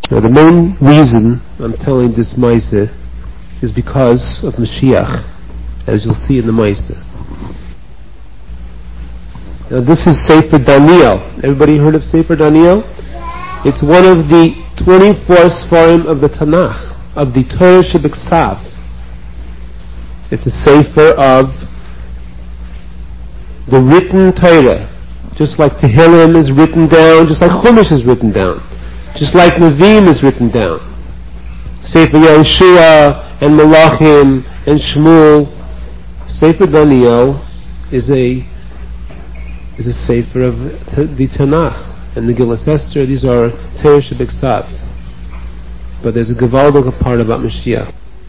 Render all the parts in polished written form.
Now, the main reason I'm telling this Maaseh is because of Mashiach, as you'll see in the Maaseh. Now, this is Sefer Daniel. Everybody heard of Sefer Daniel? It's one of the 24 Sfarim of the Tanakh, of the Torah Shebiksav. It's a Sefer of the written Torah. Just like Tehillim is written down, just like Chumash is written down, just like Nevi'im is written down. Sefer Yehoshua and Malachim and Shmuel. Sefer Daniel is a Sefer of the Tanakh. And the Megillas Esther, these are Torah Shebiksav. But there's a Gevaldik part about Mashiach.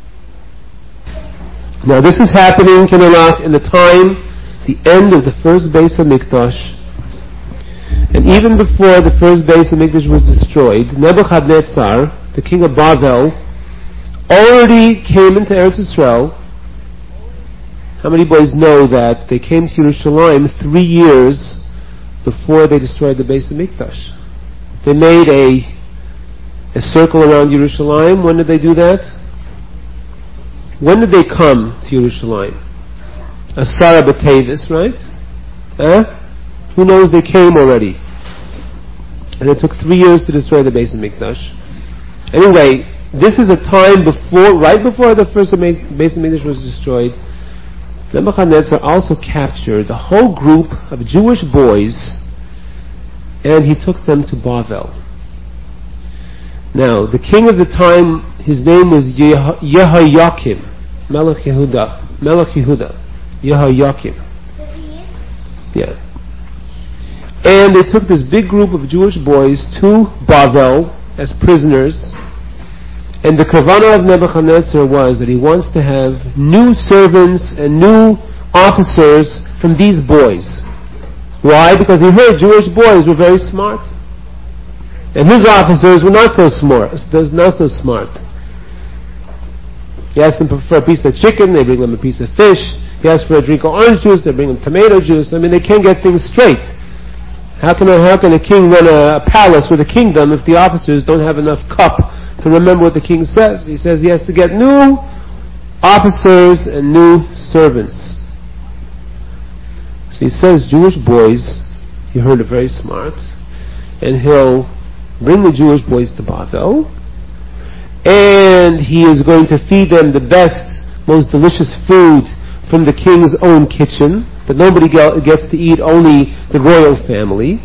Now this is happening, Kinelach, in the time, the end of the first Beis HaMikdash. And even before the first Beis HaMikdash was destroyed, Nebuchadnezzar, the king of Bavel, already came into Eretz Yisrael. How many boys know that they came to Yerushalayim 3 years before they destroyed the Beis HaMikdash? They made a circle around Yerushalayim. When did they do that? When did they come to Yerushalayim? Asara B'Tevis, right? Who knows they came already? And it took 3 years to destroy the Beis HaMikdash. Anyway, this is a time before, right before the first Beis HaMikdash was destroyed. Nebuchadnezzar also captured a whole group of Jewish boys, and he took them to Bavel. Now, the king of the time, his name was Yehoyakim, Melech Yehuda, Yehoyakim. Yeah. And they took this big group of Jewish boys to Bavel as prisoners. And the kavanah of Nebuchadnezzar was that he wants to have new servants and new officers from these boys. Why? Because he heard Jewish boys were very smart. And his officers were not so smart. He asked them for a piece of chicken, they bring them a piece of fish. He asked for a drink of orange juice, they bring him tomato juice. I mean, they can't get things straight. How can a king run a palace with a kingdom if the officers don't have enough cup to remember what the king says? He says he has to get new officers and new servants. So he says Jewish boys, he heard are very smart, and he'll bring the Jewish boys to Bavel, and he is going to feed them the best, most delicious food from the king's own kitchen, but nobody gets to eat, only the royal family.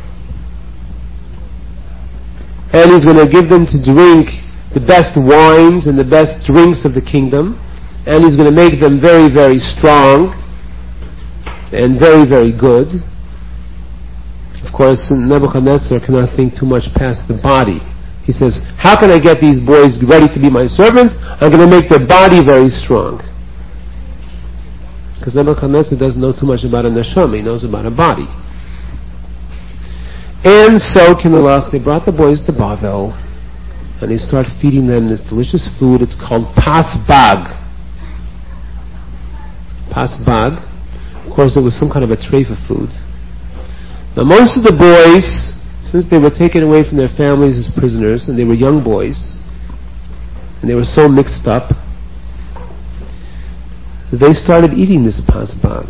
And he's going to give them to drink the best wines and the best drinks of the kingdom, and he's going to make them very, very strong and very, very good. Of course, Nebuchadnezzar cannot think too much past the body. He says, how can I get these boys ready to be my servants? I'm going to make their body very strong. Because Nebuchadnezzar doesn't know too much about a neshama, he knows about a body. And so, Kinelach, they brought the boys to Bavel, and they start feeding them this delicious food. It's called Pasbag. Pasbag. Of course, it was some kind of a treifa food. Now, most of the boys, since they were taken away from their families as prisoners, and they were young boys, and they were so mixed up, they started eating this pasbag.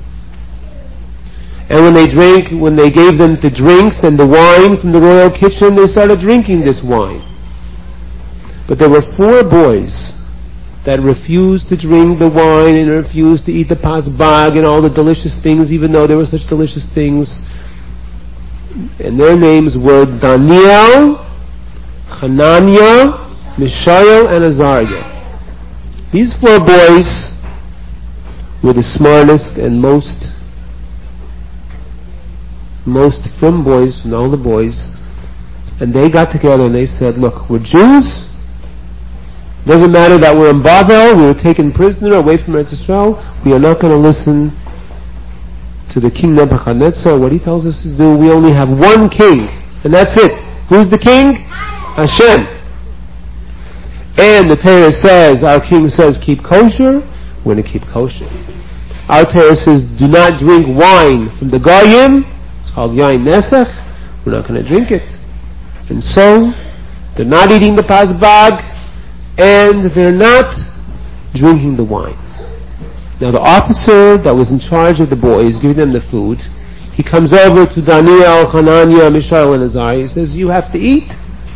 And when they gave them the drinks and the wine from the royal kitchen, they started drinking this wine. But there were 4 boys that refused to drink the wine and refused to eat the pasbag and all the delicious things, even though there were such delicious things. And their names were Daniel, Hananiah, Mishael, and Azariah. These 4 boys were the smartest and most firm boys from all the boys, and they got together and they said, look, we're Jews. Doesn't matter that we're in Bavel, we were taken prisoner away from Eretz Yisrael. We are not going to listen to the king Nebuchadnezzar, what he tells us to do. We only have one king, and that's it. Who's the king? Hashem. And the Torah says, our king says, keep kosher, we're going to keep kosher. Our Torah says, do not drink wine from the Goyim, it's called Yain Nesach, we're not going to drink it. And so, they're not eating the pasbag, and they're not drinking the wine. Now the officer that was in charge of the boys, giving them the food, he comes over to Daniel, Hananiah, Mishael, and Azariah. He says, you have to eat.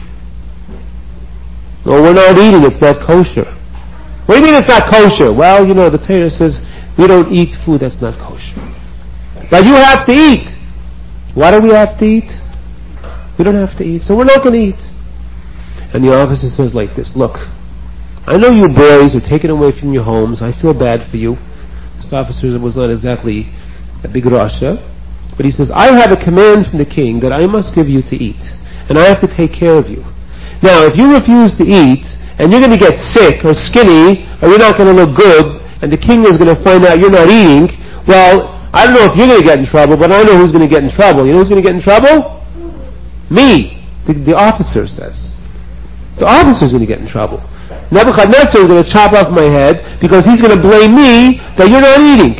No, we're not eating, it's not kosher. What do you mean it's not kosher? Well, the Torah says we don't eat food that's not kosher. But you have to eat. Why do we have to eat? We don't have to eat, so we're not going to eat. And the officer says like this, look, I know you boys are taken away from your homes. I feel bad for you. This officer was not exactly a big Rasha, but he says, I have a command from the king that I must give you to eat, and I have to take care of you. Now, if you refuse to eat, and you're going to get sick or skinny, or you're not going to look good, and the king is going to find out you're not eating, well, I don't know if you're going to get in trouble, but I know who's going to get in trouble. You know who's going to get in trouble? Me. The officer says. The officer's going to get in trouble. Nebuchadnezzar is going to chop off my head because he's going to blame me that you're not eating.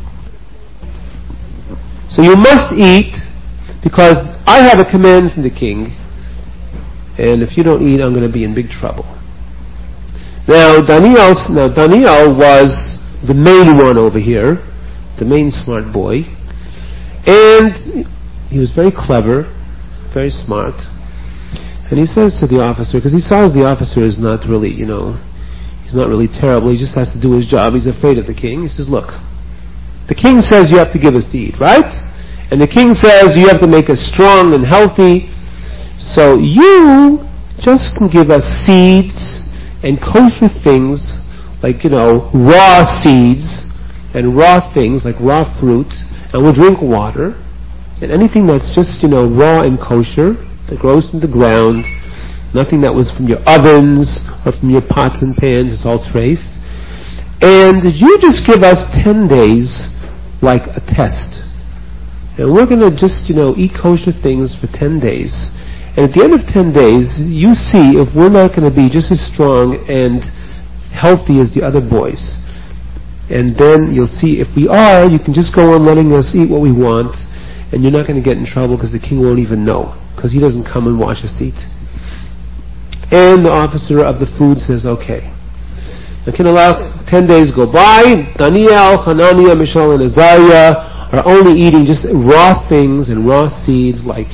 So you must eat because I have a command from the king, and if you don't eat, I'm going to be in big trouble. Now Daniel was the main one over here, the main smart boy, and he was very clever, very smart. And he says to the officer, because he saws the officer is not really, he's not really terrible, he just has to do his job, he's afraid of the king. He says, look, the king says you have to give us to eat, right? And the king says you have to make us strong and healthy, so you just can give us seeds and kosher things, like, raw seeds and raw things, like raw fruit, and we'll drink water, and anything that's just, raw and kosher, that grows from the ground, nothing that was from your ovens or from your pots and pans, it's all treif. And you just give us 10 days like a test. And we're going to just, eat kosher things for 10 days. And at the end of 10 days, you see if we're not going to be just as strong and healthy as the other boys. And then you'll see if we are, you can just go on letting us eat what we want, and you're not going to get in trouble because the king won't even know, because he doesn't come and wash us eat. And the officer of the food says, okay. I can allow 10 days go by. Daniel, Hananiah, Mishael, and Azariah are only eating just raw things and raw seeds, like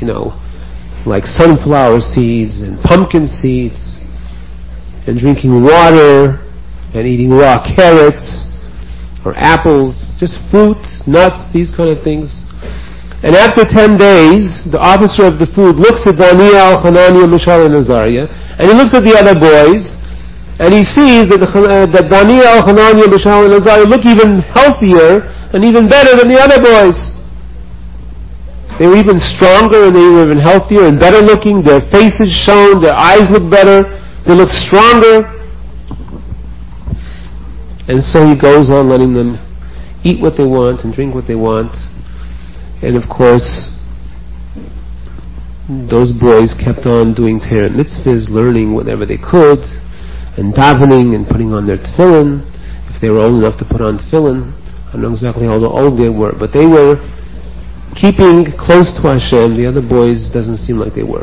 sunflower seeds and pumpkin seeds, and drinking water and eating raw carrots or apples, just fruit, nuts, these kind of things. And after 10 days, the officer of the food looks at Daniel, Hananiah, Mishael, and Azariah, and he looks at the other boys, and he sees that Daniel, Hananiah, Mishael, and Azariah look even healthier and even better than the other boys. They were even stronger, and they were even healthier and better looking. Their faces shone, their eyes looked better, they looked stronger. And so he goes on letting them eat what they want and drink what they want. And of course, those boys kept on doing Torah mitzvahs, learning whatever they could, and davening and putting on their tefillin, if they were old enough to put on tefillin. I don't know exactly how old they were, but they were keeping close to Hashem. The other boys doesn't seem like they were.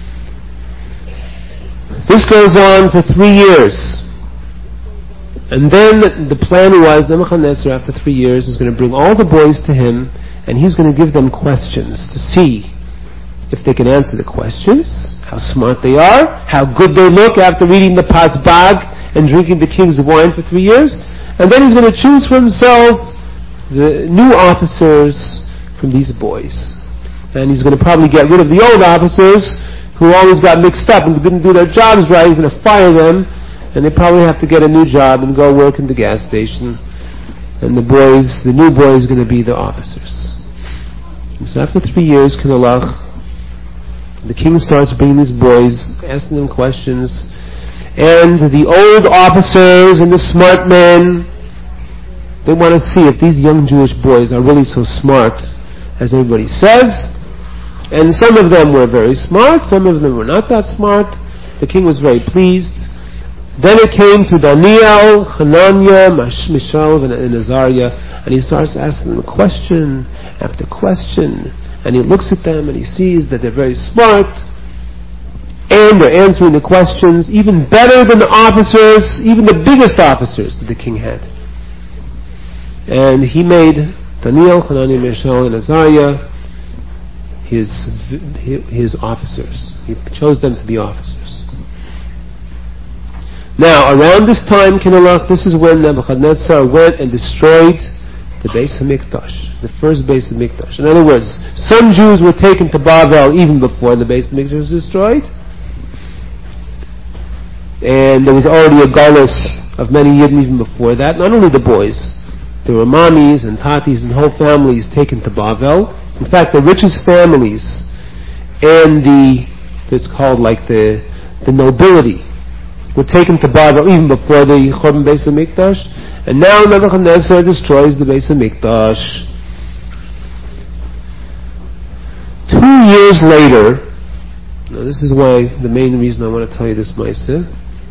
This goes on for 3 years. And then the plan was, Nebuchadnezzar, after 3 years, is going to bring all the boys to him, and he's going to give them questions to see if they can answer the questions, how smart they are, how good they look after reading the pasbag and drinking the king's wine for 3 years. And then he's going to choose for himself the new officers from these boys. And he's going to probably get rid of the old officers who always got mixed up and didn't do their jobs right. He's going to fire them, and they probably have to get a new job and go work in the gas station. And the new boys, are going to be the officers. And so after 3 years, Kinalach, the king starts bringing these boys, asking them questions, and the old officers and the smart men, they want to see if these young Jewish boys are really so smart as everybody says. And some of them were very smart, some of them were not that smart. The king was very pleased. Then it came to Daniel, Hananiah, Mishael, and Azariah, and he starts asking them question after question, and he looks at them and he sees that they're very smart. and they're answering the questions even better than the officers, even the biggest officers that the king had. And he made Daniel, Hananiah, Mishael, and Azariah his officers. He chose them to be officers. Now, around this time, Kinalach, this is when Nebuchadnezzar went and destroyed the Beis HaMikdash, the first Beis HaMikdash. In other words, some Jews were taken to Bavel even before the Beis HaMikdash was destroyed. And there was already a gullus of many Yidden even before that. Not only the boys, there were mommies and tatis and whole families taken to Bavel. In fact, the richest families and it's called like the nobility were taken to Bavel even before the Churban Beis HaMikdash. And now Nebuchadnezzar destroys the Beis HaMikdash. 2 years later, now this is why the main reason I want to tell you this, Maaseh.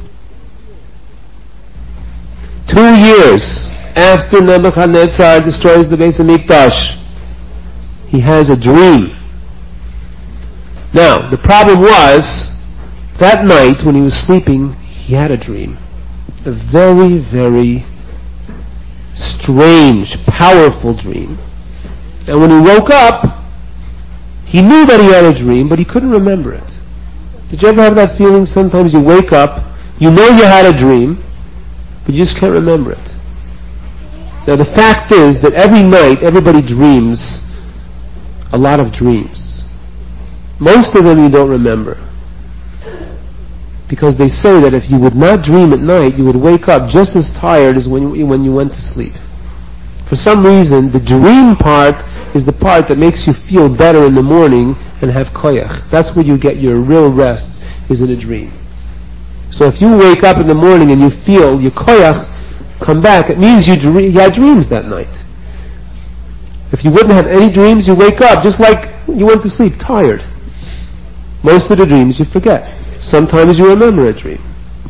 2 years after Nebuchadnezzar destroys the Beis HaMikdash, he has a dream. Now, the problem was, that night when he was sleeping, he had a dream. A very, very strange, powerful dream. And when he woke up, he knew that he had a dream, but he couldn't remember it. Did you ever have that feeling? Sometimes you wake up, you know you had a dream, but you just can't remember it. Now the fact is that every night everybody dreams a lot of dreams. Most of them you don't remember. Because they say that if you would not dream at night, you would wake up just as tired as when you went to sleep. For some reason, the dream part is the part that makes you feel better in the morning and have koyach. That's where you get your real rest, is in a dream. So if you wake up in the morning and you feel your koyach come back, it means you had dreams that night. If you wouldn't have any dreams, you wake up just like you went to sleep, tired. Most of the dreams you forget. Sometimes you remember a dream.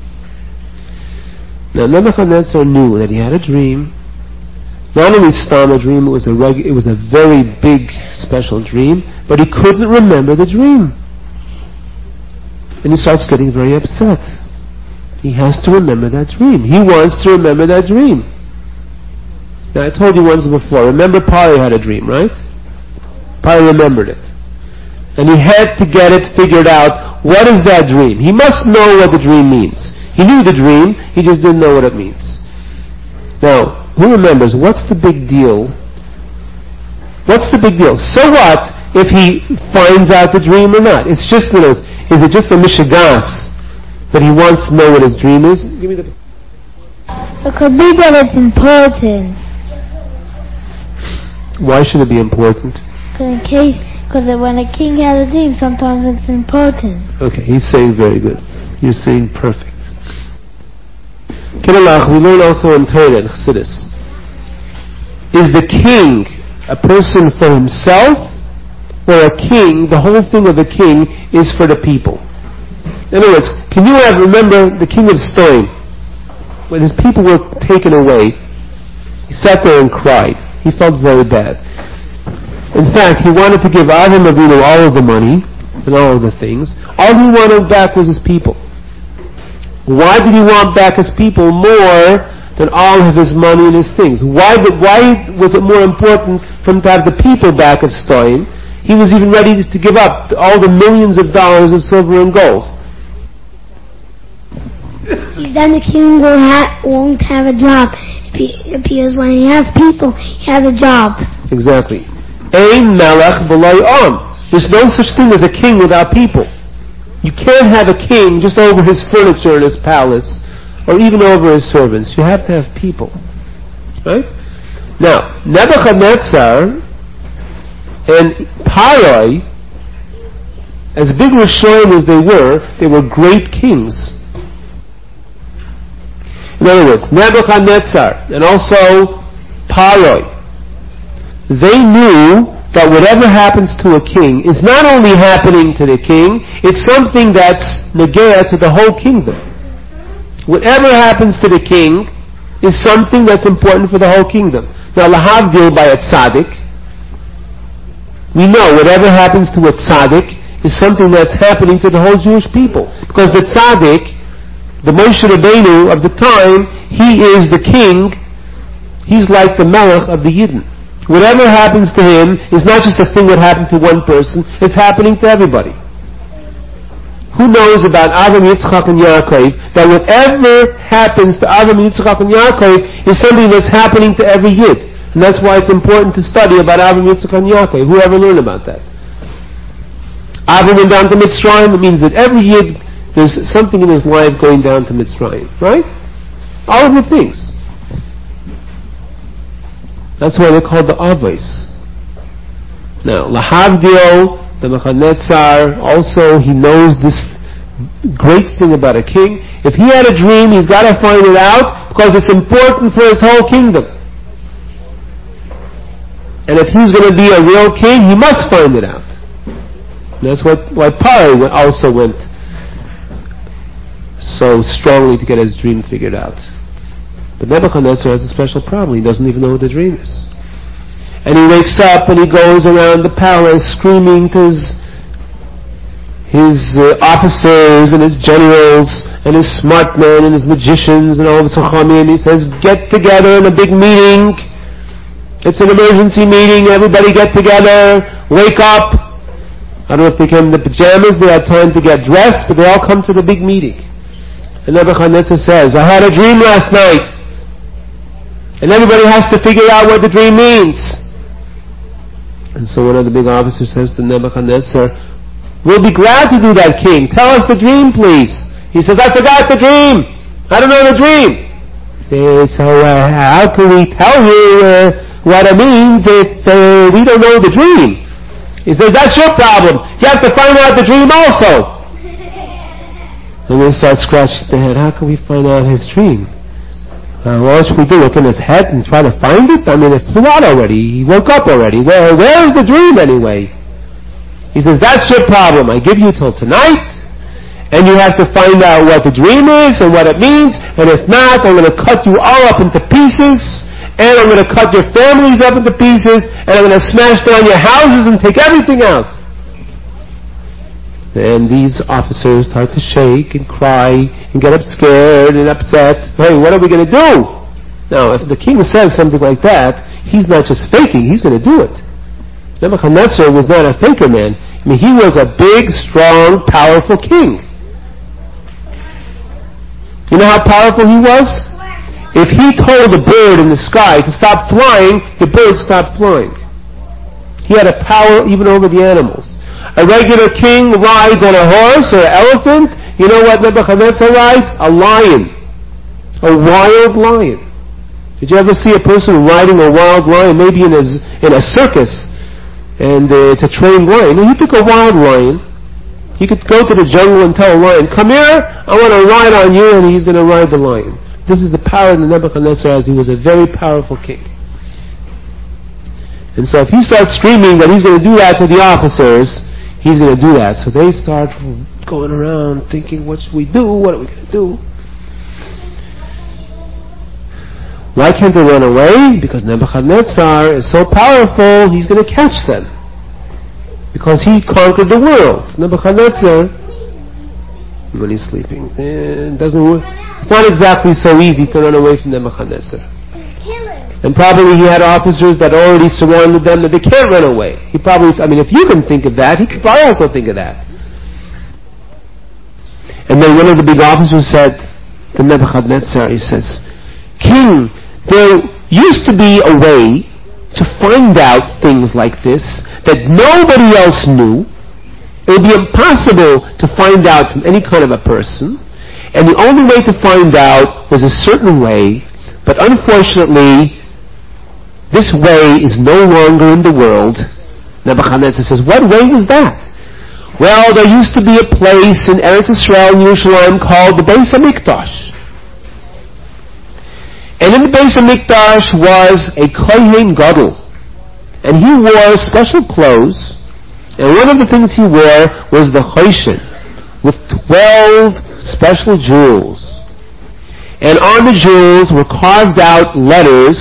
Now Nebuchadnezzar knew that he had a dream. Not only stam a dream, it was a very big, special dream, but he couldn't remember the dream. And he starts getting very upset. He has to remember that dream. He wants to remember that dream. Now I told you once before, remember Pari had a dream, right? Pari remembered it. And he had to get it figured out. What is that dream? He must know what the dream means. He knew the dream, he just didn't know what it means. Now, who remembers? What's the big deal? What's the big deal? So what if he finds out the dream or not? It's just, is it just a mishigas that he wants to know what his dream is? Give me the... It could be that it's important. Why should it be important? Because when a king has a dream, sometimes it's important. Okay, he's saying very good. You're saying perfect. Kinalach, we learn also in Torah and Chassidus. Is the king a person for himself, or a king, the whole thing of a king is for the people? In other words, can you remember the king of Stoim? When his people were taken away, he sat there and cried. He felt very bad. In fact, he wanted to give Avram Avinu all of the money and all of the things. All he wanted back was his people. Why did he want back his people more than all of his money and his things? Why was it more important for him to have the people back of Stoim? He was even ready to give up all the millions of dollars of silver and gold. Then the king won't have a job. Because when he has people, he has a job. Exactly. Ein melech b'lo am. There's no such thing as a king without people. You can't have a king just over his furniture in his palace, or even over his servants. You have to have people. Right? Now, Nebuchadnezzar and Pari, as big Rishonim as they were great kings. In other words, Nebuchadnezzar and also Pari, they knew that whatever happens to a king is not only happening to the king, it's something that's negea to the whole kingdom. Whatever happens to the king is something that's important for the whole kingdom. Now, lahavdil by a tzaddik, we know whatever happens to a tzaddik is something that's happening to the whole Jewish people. Because the tzaddik, the Moshe Rabbeinu of the time, he is the king. He's like the melech of the Yidden. Whatever happens to him is not just a thing that happened to one person, it's happening to everybody. Who knows about Avram, Yitzchak, and Yaakov, that whatever happens to Avram, Yitzchak, and Yaakov is something that's happening to every Yid. And that's why it's important to study about Avram, Yitzchak, and Yaakov. Who ever learned about that? Avram went down to Mitzrayim. It means that every Yid, there's something in his life going down to Mitzrayim. Right? All of the things. That's why they're called the Avos. Now, Lahavdil, the Nebuchadnezzar, also he knows this great thing about a king. If he had a dream, he's got to find it out because it's important for his whole kingdom. And if he's going to be a real king, he must find it out. And that's why Paro also went so strongly to get his dream figured out. But Nebuchadnezzar has a special problem. He doesn't even know what the dream is. And he wakes up and he goes around the palace screaming to his officers and his generals and his smart men and his magicians and all the Chachamim, and he says, get together in a big meeting. It's an emergency meeting. Everybody get together. Wake up. I don't know if they came in the pajamas. They had time to get dressed, but they all come to the big meeting. And Nebuchadnezzar says, I had a dream last night. And everybody has to figure out what the dream means. And so one of the big officers says to Nebuchadnezzar, we'll be glad to do that, king. Tell us the dream, please. He says, I forgot the dream. I don't know the dream. So how can we tell you what it means if we don't know the dream? He says, that's your problem. You have to find out the dream also. And they start scratching their head. How can we find out his dream? What should we do? Look in his head and try to find it? I mean, it flew out already. He woke up already. Where is the dream anyway? He says, that's your problem. I give you till tonight, and you have to find out what the dream is and what it means, and if not, I'm going to cut you all up into pieces, and I'm going to cut your families up into pieces, and I'm going to smash down your houses and take everything out. And these officers start to shake and cry and get up scared and upset. Hey, what are we going to do? Now, if the king says something like that, he's not just faking, he's going to do it. Nebuchadnezzar was not a faker man. I mean, he was a big, strong, powerful king. You know how powerful he was? If he told a bird in the sky to stop flying, the bird stopped flying. He had a power even over the animals. A regular king rides on a horse or an elephant. You know what Nebuchadnezzar rides? A lion. A wild lion. Did you ever see a person riding a wild lion? Maybe in a circus. And it's a trained lion. And he took a wild lion. He could go to the jungle and tell a lion, come here, I want to ride on you, and he's going to ride the lion. This is the power that Nebuchadnezzar has. He was a very powerful king. And so if he starts screaming that he's going to do that to the officers, he's going to do that. So they start going around thinking, what should we do? What are we going to do? Why can't they run away? Because Nebuchadnezzar is so powerful, he's going to catch them. Because he conquered the world. Nebuchadnezzar, when he's sleeping, it doesn't work. It's not exactly so easy to run away from Nebuchadnezzar. And probably he had officers that already surrounded them that they can't run away. He probably, if you can think of that, he could probably also think of that. And then one of the big officers said to Nebuchadnezzar, he says, King, there used to be a way to find out things like this that nobody else knew. It would be impossible to find out from any kind of a person. And the only way to find out was a certain way. But unfortunately, this way is no longer in the world. Nebuchadnezzar says, what way was that? Well, there used to be a place in Eretz Yisrael, Yerushalayim, called the Beis HaMikdash. And in the Beis HaMikdash was a Kohen Gadol. And he wore special clothes. And one of the things he wore was the Choshen, with 12 special jewels. And on the jewels were carved out letters,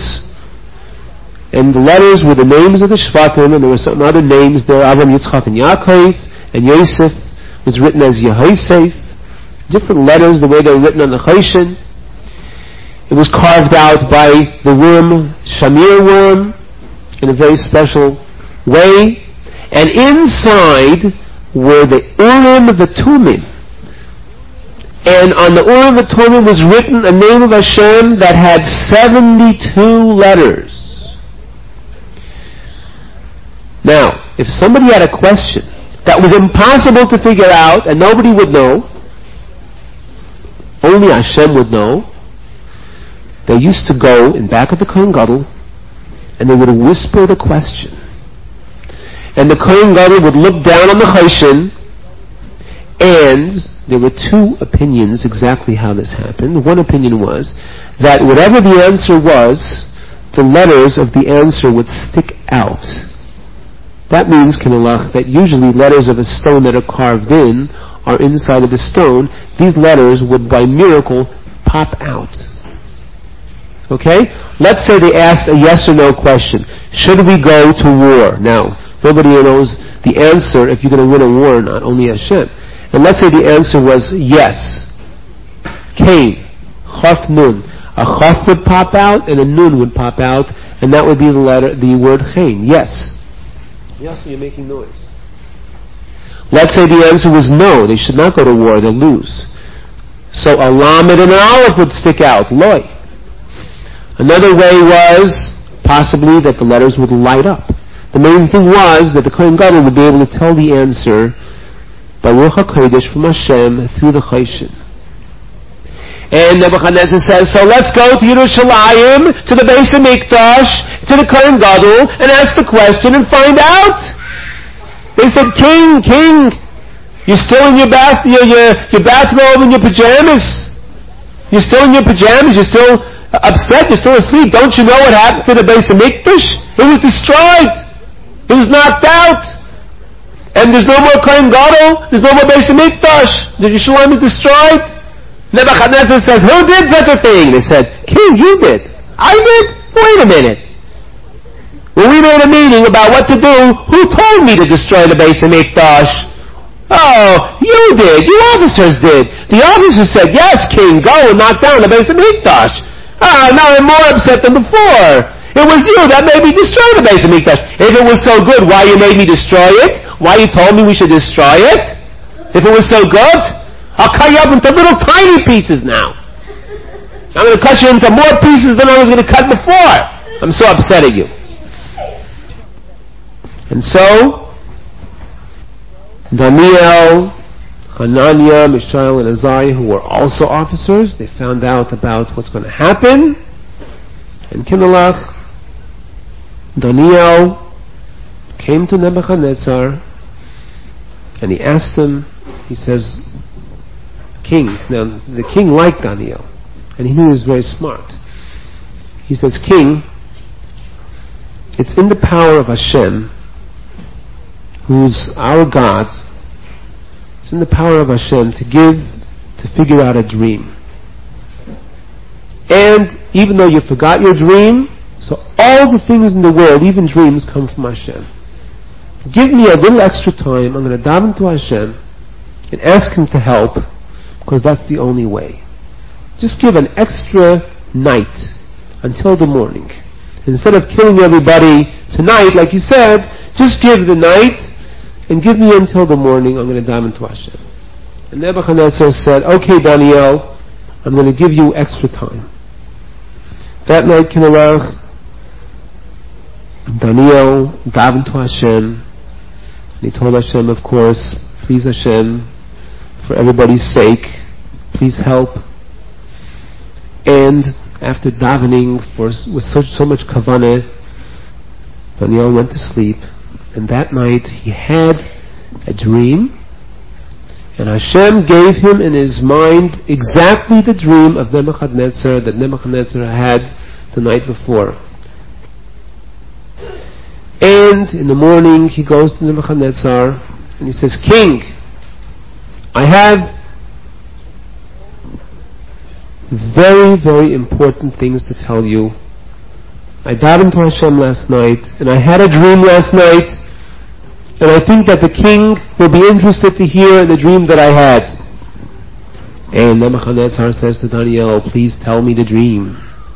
and the letters were the names of the Shvatim, and there were some other names there, Avram, Yitzchak, and Yaakov, and Yosef was written as Yehosef. Different letters, the way they were written on the Choshen. It was carved out by the worm, Shamir worm, in a very special way. And inside were the Urim and the Tumim. And on the Urim and the Tumim was written a name of Hashem that had 72 letters. Now, if somebody had a question that was impossible to figure out and nobody would know, only Hashem would know, they used to go in back of the Kohen Gadol and they would whisper the question. And the Kohen Gadol would look down on the Choshen, and there were two opinions exactly how this happened. One opinion was that whatever the answer was, the letters of the answer would stick out. That means, Kinelach, that usually letters of a stone that are carved in are inside of the stone. These letters would by miracle pop out. Okay? Let's say they asked a yes or no question. Should we go to war? Now, nobody knows the answer if you're going to win a war or not, only Hashem. And let's say the answer was yes. Cain, Chaf Nun. A Chaf would pop out and a Nun would pop out, and that would be the word Cain. Yes. Yes, you're making noise. Let's say the answer was no, they should not go to war, they'll lose. So a Lamed and an Aleph would stick out, Loi. Another way was possibly that the letters would light up. The main thing was that the Kohen Gadol would be able to tell the answer by Ruach HaKodesh from Hashem through the Choshen. And Nebuchadnezzar says, so let's go to Yerushalayim, to the Beis HaMikdash, to the Kohen Gadol, and ask the question and find out. They said, King, you're still in your bathrobe and your pajamas. You're still in your pajamas, you're still upset, you're still asleep. Don't you know what happened to the Beis HaMikdash? It was destroyed. It was knocked out. And there's no more Kohen Gadol, there's no more Beis HaMikdash. The Yerushalayim is destroyed. Nebuchadnezzar says, who did such a thing? They said, King, you did. I did? Wait a minute. When we made a meeting about what to do, who told me to destroy the Beis HaMikdash? Oh, you did. You officers did. The officers said, yes, King, go and knock down the Beis HaMikdash. Now I'm more upset than before. It was you that made me destroy the Beis HaMikdash. If it was so good, why you made me destroy it? Why you told me we should destroy it? If it was so good, I'll cut you up into little tiny pieces now. I'm going to cut you into more pieces than I was going to cut before. I'm so upset at you. And so, Daniel, Hananiah, Mishael, and Azariah, who were also officers, they found out about what's going to happen. And Kinelach, Daniel came to Nebuchadnezzar, and he asked him, he says, King, now the king liked Daniel, and he knew he was very smart. He says, King, it's in the power of Hashem, who's our God, it's in the power of Hashem to figure out a dream. And even though you forgot your dream, so all the things in the world, even dreams, come from Hashem. Give me a little extra time, I'm going to daven to Hashem and ask Him to help, because that's the only way. Just give an extra night until the morning. Instead of killing everybody tonight, like you said, just give the night and give me until the morning. I'm going to daven to Hashem. And Nebuchadnezzar said, okay, Daniel, I'm going to give you extra time. That night, Kinelach, Daniel davened to Hashem, and he told Hashem, of course, please Hashem, for everybody's sake, please help. And after davening with so much kavanah, Daniel went to sleep, and that night he had a dream, and Hashem gave him in his mind exactly the dream of Nebuchadnezzar that Nebuchadnezzar had the night before. And in the morning he goes to Nebuchadnezzar and he says, King, I have very, very important things to tell you. I davened to Hashem last night, and I had a dream last night, and I think that the king will be interested to hear the dream that I had. And Nebuchadnezzar says to Daniel, please tell me the dream.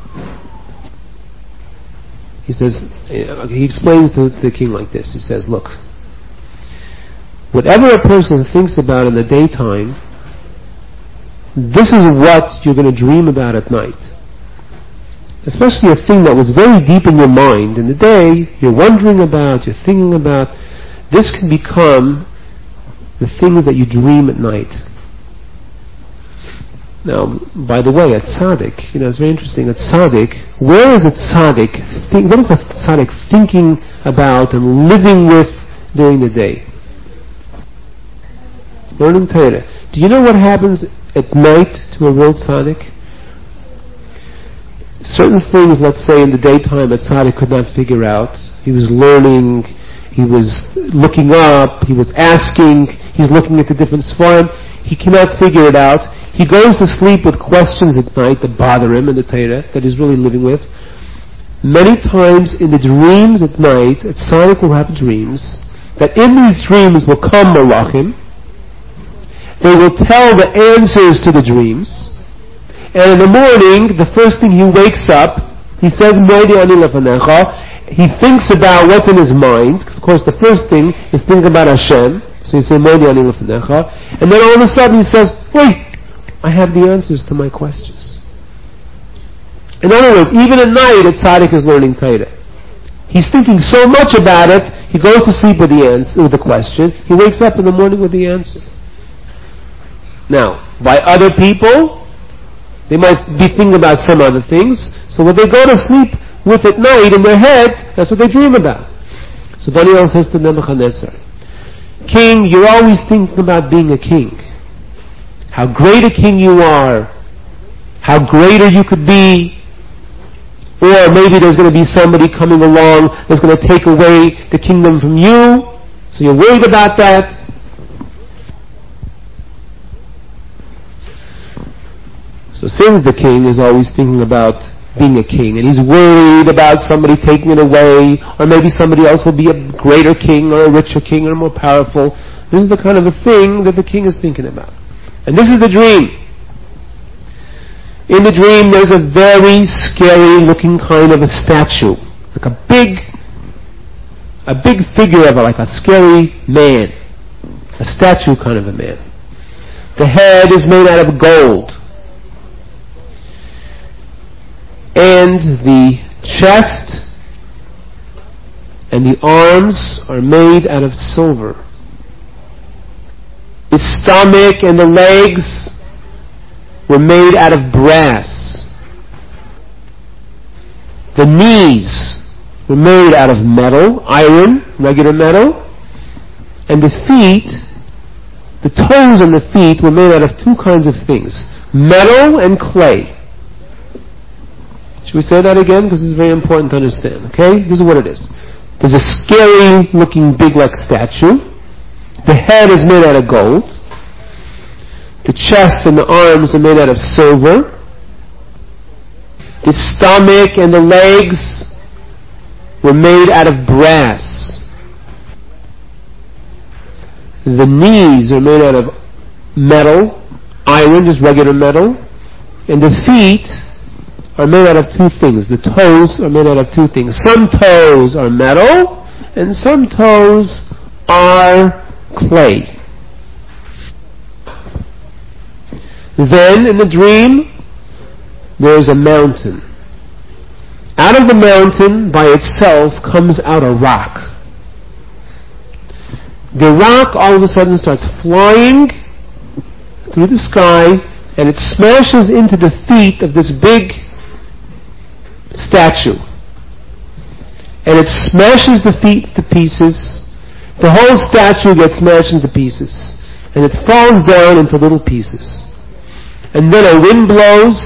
He says, he explains to the king like this. He says, look, whatever a person thinks about in the daytime, this is what you're going to dream about at night. Especially a thing that was very deep in your mind. In the day, you're wondering about, you're thinking about. This can become the things that you dream at night. Now, by the way, at tzaddik, it's very interesting. At tzaddik, where is a tzaddik? What is a tzaddik thinking about and living with during the day? Learning Torah. Do you know what happens at night to a real tzaddik? Certain things, let's say in the daytime, a tzaddik could not figure out. He was learning, he was looking up, he was asking, he's looking at the different sfarim. He cannot figure it out. He goes to sleep with questions at night that bother him in the Torah, that he's really living with. Many times in the dreams at night, a tzaddik will have dreams, that in these dreams will come malachim. They will tell the answers to the dreams. And in the morning, the first thing he wakes up, he says, Moedi ani lefanecha. He thinks about what's in his mind. Of course, the first thing is think about Hashem. So he says, Moedi ani lefanecha. And then all of a sudden he says, wait, I have the answers to my questions. In other words, even at night, a tzaddik is learning Torah. He's thinking so much about it, he goes to sleep with the answer, with the question. He wakes up in the morning with the answer. Now, by other people, they might be thinking about some other things. So what they go to sleep with at night in their head, that's what they dream about. So Daniel says to Nebuchadnezzar, King, you're always thinking about being a king. How great a king you are. How greater you could be. Or maybe there's going to be somebody coming along that's going to take away the kingdom from you. So you're worried about that. So since the king is always thinking about being a king, and he's worried about somebody taking it away, or maybe somebody else will be a greater king, or a richer king, or more powerful, this is the kind of a thing that the king is thinking about. And this is the dream. In the dream there's a very scary looking kind of a statue, like a big figure of like a scary man, a statue kind of a man. The head is made out of gold. And the chest and the arms are made out of silver. The stomach and the legs were made out of brass. The knees were made out of metal, iron, regular metal. And the feet, the toes on the feet were made out of two kinds of things, metal and clay. Should we say that again? Because it's very important to understand. Okay? This is what it is. There's a scary looking big like statue. The head is made out of gold. The chest and the arms are made out of silver. The stomach and the legs were made out of brass. The knees are made out of metal, iron, just regular metal. And the feet are made out of two things. The toes are made out of two things. Some toes are metal, and some toes are clay. Then, in the dream, there is a mountain. Out of the mountain, by itself, comes out a rock. The rock all of a sudden starts flying through the sky, and it smashes into the feet of this big statue. And it smashes the feet to pieces. The whole statue gets smashed into pieces. And it falls down into little pieces. And then a wind blows,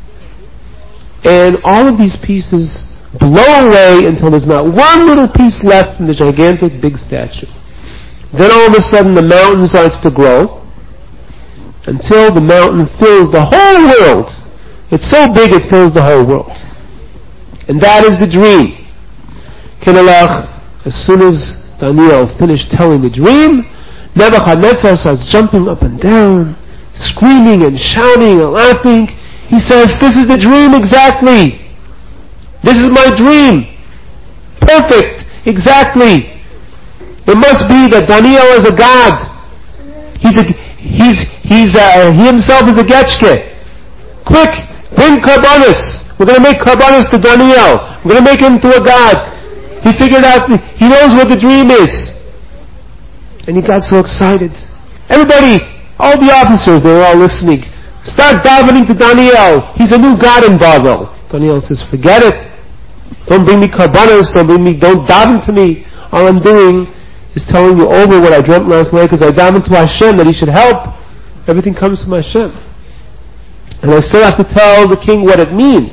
and all of these pieces blow away until there's not one little piece left from the gigantic big statue. Then all of a sudden the mountain starts to grow until the mountain fills the whole world. It's so big it fills the whole world. And that is the dream. Kinalach, as soon as Daniel finished telling the dream, Nebuchadnezzar starts jumping up and down, screaming and shouting and laughing. He says, "This is the dream exactly. This is my dream. Perfect. Exactly. It must be that Daniel is a god. He himself is a getchke. Quick, bring Karbonis. We're going to make Karbonis to Daniel. We're going to make him to a god." He figured out, he knows what the dream is. And he got so excited. Everybody, all the officers, they were all listening. Start davening to Daniel. He's a new god in Babel. Daniel says, "Forget it. Don't bring me Karbonis. Don't daven to me. All I'm doing is telling you over what I dreamt last night, because I davened to Hashem that He should help. Everything comes from Hashem. And I still have to tell the king what it means."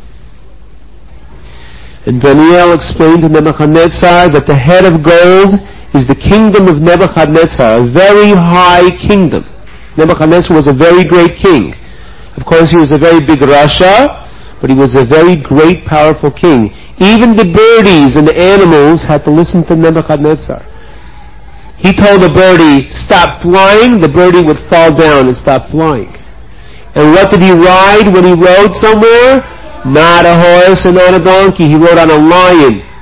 And Daniel explained to Nebuchadnezzar that the head of gold is the kingdom of Nebuchadnezzar, a very high kingdom. Nebuchadnezzar was a very great king. Of course, he was a very big Rasha, but he was a very great, powerful king. Even the birdies and the animals had to listen to Nebuchadnezzar. He told the birdie, "Stop flying," the birdie would fall down and stop flying. And what did he ride when he rode somewhere? Not a horse and not a donkey. He rode on a lion.